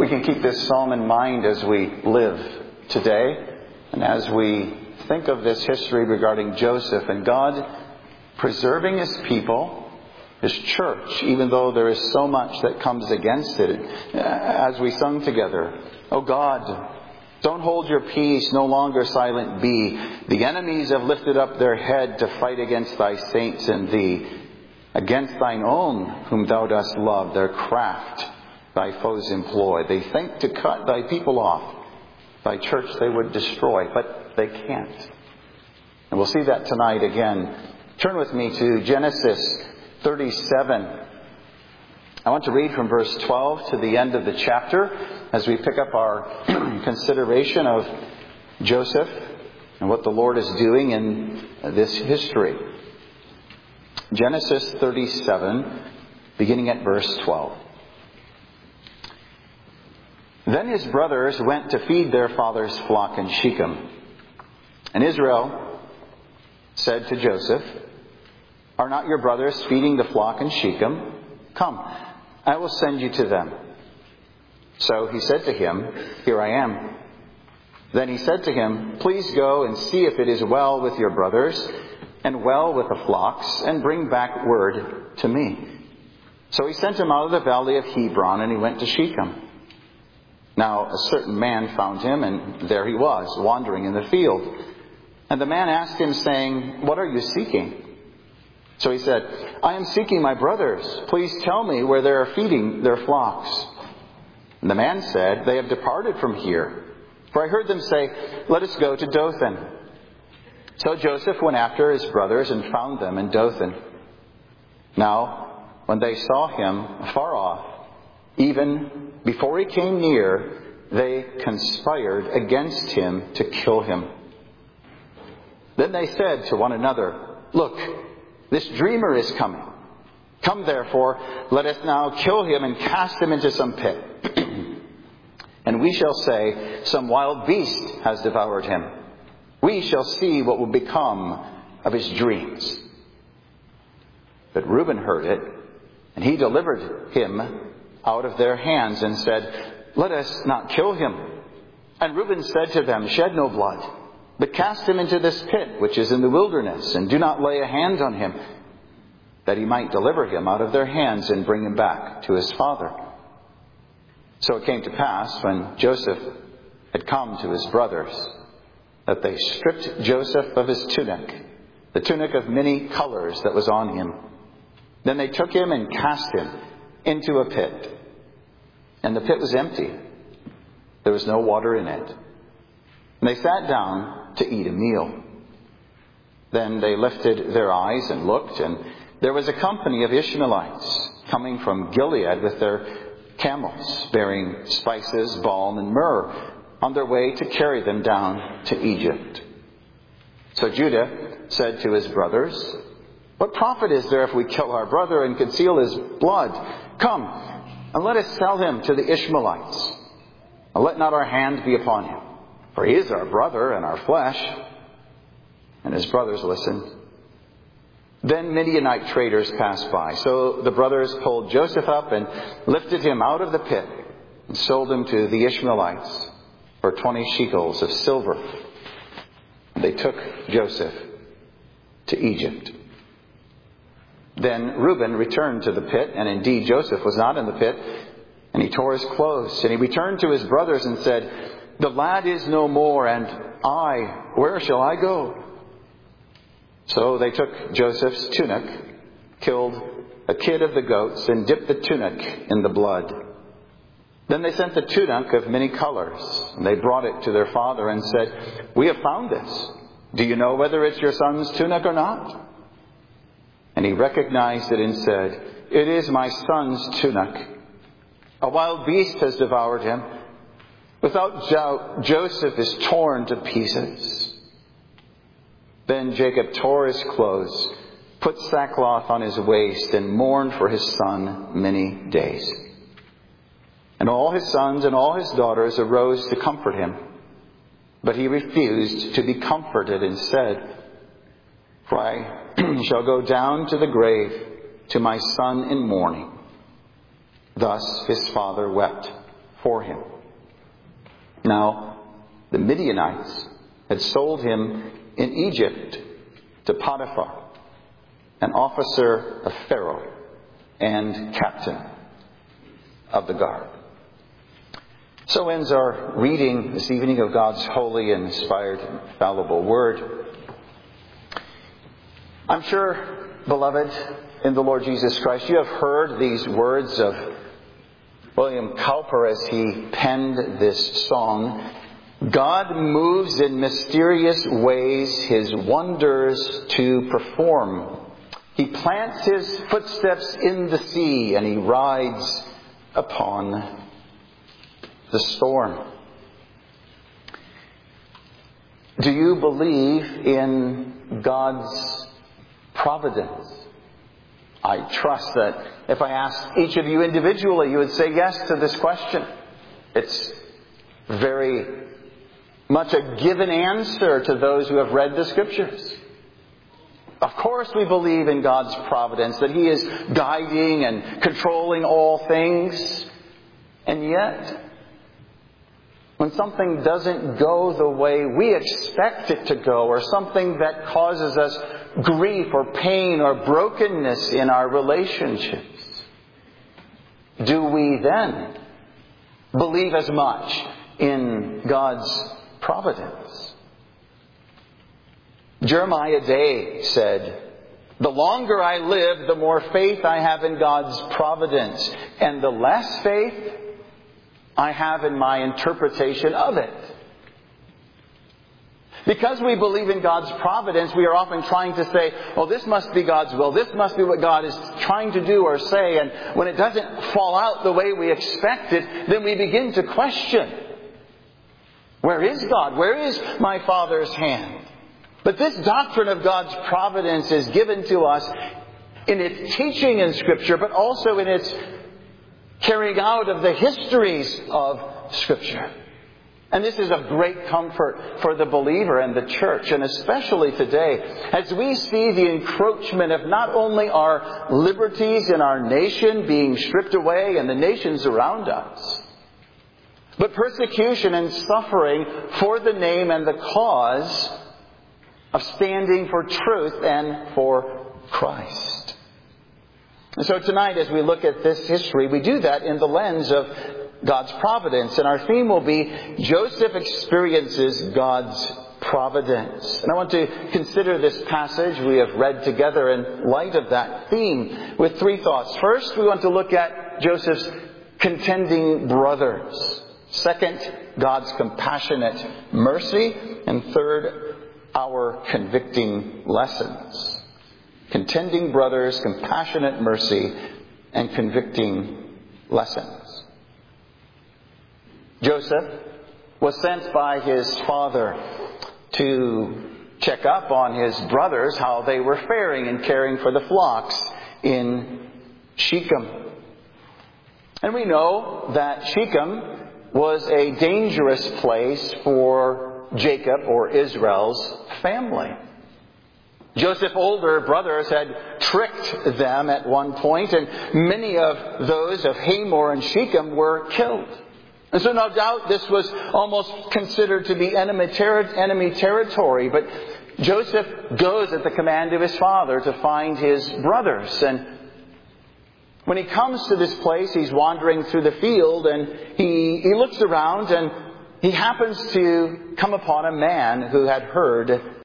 We can keep this psalm in mind as we live today and as we think of this history regarding Joseph and God preserving His people, His church, even though there is so much that comes against it. As we sung together, "O God, don't hold your peace, no longer silent be. The enemies have lifted up their head to fight against thy saints and thee. Against thine own whom thou dost love, their craft thy foes employ. They think to cut thy people off. Thy church they would destroy, but they can't." And we'll see that tonight again. Turn with me to Genesis 37. I want to read from verse 12 to the end of the chapter as we pick up our consideration of Joseph and what the Lord is doing in this history. Genesis 37, beginning at verse 12. Then his brothers went to feed their father's flock in Shechem. And Israel said to Joseph, "Are not your brothers feeding the flock in Shechem? Come, I will send you to them." So he said to him, "Here I am." Then he said to him, "Please go and see if it is well with your brothers and well with the flocks, and bring back word to me." So he sent him out of the valley of Hebron, and he went to Shechem. Now a certain man found him, and there he was, wandering in the field. And the man asked him, saying, "What are you seeking?" So he said, "I am seeking my brothers. Please tell me where they are feeding their flocks." And the man said, "They have departed from here. For I heard them say, 'Let us go to Dothan.'" So Joseph went after his brothers and found them in Dothan. Now, when they saw him afar off, even before he came near, they conspired against him to kill him. Then they said to one another, "Look, this dreamer is coming. Come therefore, let us now kill him and cast him into some pit. And we shall say, 'Some wild beast has devoured him.' We shall see what will become of his dreams." But Reuben heard it, and he delivered him out of their hands and said, "Let us not kill him." And Reuben said to them, "Shed no blood, but cast him into this pit which is in the wilderness, and do not lay a hand on him, that he might deliver him out of their hands and bring him back to his father." So it came to pass, when Joseph had come to his brothers, that they stripped Joseph of his tunic, the tunic of many colors that was on him. Then they took him and cast him into a pit. And the pit was empty. There was no water in it. And they sat down to eat a meal. Then they lifted their eyes and looked, and there was a company of Ishmaelites coming from Gilead with their camels, bearing spices, balm, and myrrh, on their way to carry them down to Egypt. So Judah said to his brothers, "What profit is there if we kill our brother and conceal his blood? Come, and let us sell him to the Ishmaelites. And let not our hand be upon him, for he is our brother and our flesh." And his brothers listened. Then Midianite traders passed by. So the brothers pulled Joseph up and lifted him out of the pit and sold him to the Ishmaelites for 20 shekels of silver. And they took Joseph to Egypt. Then Reuben returned to the pit, and indeed Joseph was not in the pit, and he tore his clothes. And he returned to his brothers and said, "The lad is no more, and I, where shall I go?" So they took Joseph's tunic, killed a kid of the goats, and dipped the tunic in the blood. Then they sent the tunic of many colors, and they brought it to their father and said, "We have found this. Do you know whether it's your son's tunic or not?" And he recognized it and said, "It is my son's tunic. A wild beast has devoured him. Without doubt, Joseph is torn to pieces." Then Jacob tore his clothes, put sackcloth on his waist, and mourned for his son many days. And all his sons and all his daughters arose to comfort him. But he refused to be comforted and said, "For I shall go down to the grave to my son in mourning." Thus his father wept for him. Now, the Midianites had sold him in Egypt to Potiphar, an officer of Pharaoh and captain of the guard. So ends our reading this evening of God's holy and inspired, infallible Word. I'm sure, beloved, in the Lord Jesus Christ, you have heard these words of William Cowper as he penned this song. God moves in mysterious ways His wonders to perform. He plants His footsteps in the sea and He rides upon the storm. Do you believe in God's providence? I trust that if I asked each of you individually, you would say yes to this question. It's very much a given answer to those who have read the Scriptures. Of course we believe in God's providence, that He is guiding and controlling all things. And yet, when something doesn't go the way we expect it to go, or something that causes us grief or pain or brokenness in our relationships, do we then believe as much in God's providence? Jeremiah Day said, "The longer I live, the more faith I have in God's providence, and the less faith I have in my interpretation of it." Because we believe in God's providence, we are often trying to say, "Oh, this must be God's will. This must be what God is trying to do or say." And when it doesn't fall out the way we expect it, then we begin to question, where is God? Where is my Father's hand? But this doctrine of God's providence is given to us in its teaching in Scripture, but also in its carrying out of the histories of Scripture. And this is of great comfort for the believer and the church, and especially today, as we see the encroachment of not only our liberties in our nation being stripped away and the nations around us, but persecution and suffering for the name and the cause of standing for truth and for Christ. And so tonight, as we look at this history, we do that in the lens of God's providence. And our theme will be Joseph experiences God's providence. And I want to consider this passage we have read together in light of that theme with three thoughts. First, we want to look at Joseph's contending brothers. Second, God's compassionate mercy. And third, our convicting lessons. Contending brothers, compassionate mercy, and convicting lessons. Joseph was sent by his father to check up on his brothers, how they were faring in caring for the flocks in Shechem. And we know that Shechem was a dangerous place for Jacob or Israel's family. Joseph's older brothers had tricked them at one point, and many of those of Hamor and Shechem were killed. And so no doubt this was almost considered to be enemy territory, but Joseph goes at the command of his father to find his brothers. And when he comes to this place, he's wandering through the field, and he looks around, and he happens to come upon a man who had heard